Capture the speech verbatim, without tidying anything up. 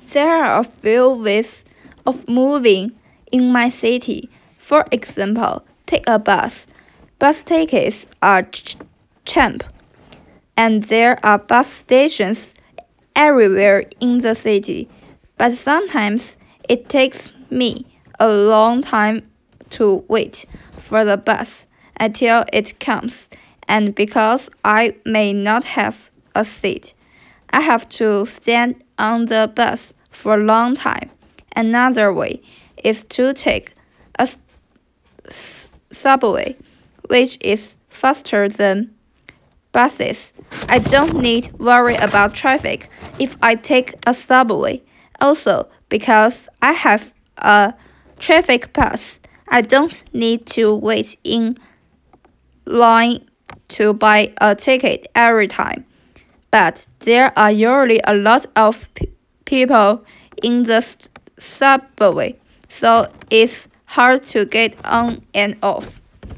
There are a few ways of moving in my city. For example, take a bus. Bus tickets are ch- cheap, and there are bus stations everywhere in the city. But sometimes it takes me a long time to wait for the bus until it comes, and because I may not have a seat, I have to stand on the bus for a long time. Another way is to take a subway, which is faster than buses. I don't need worry about traffic if I take a subway. Also, because I have a traffic pass, I don't need to wait in line to buy a ticket every time. But there are usually a lot of p- people in the subway, so it's hard to get on and off.